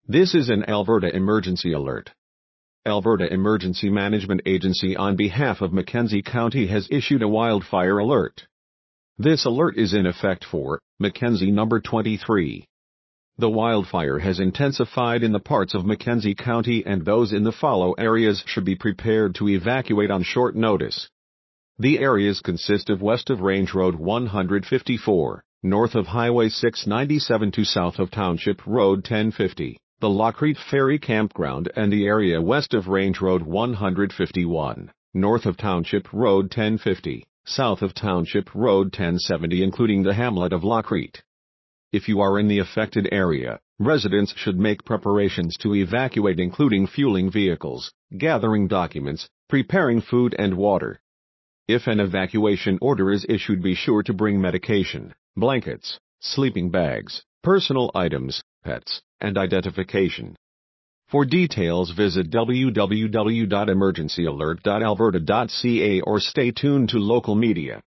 This is an Alberta emergency alert. Alberta Emergency Management Agency on behalf of Mackenzie County has issued a wildfire alert. This alert is in effect for Mackenzie number 23. The wildfire has intensified in the parts of Mackenzie County, and those in the follow areas should be prepared to evacuate on short notice. The areas consist of west of Range Road 154, north of Highway 697 to south of Township Road 1050, the Lockrete Ferry Campground, and the area west of Range Road 151, north of Township Road 1050, south of Township Road 1070, including the hamlet of Lockrete. If you are in the affected area, residents should make preparations to evacuate, including fueling vehicles, gathering documents, preparing food and water. If an evacuation order is issued, be sure to bring medication, blankets, sleeping bags, personal items, pets, and identification. For details, visit www.emergencyalert.alberta.ca or stay tuned to local media.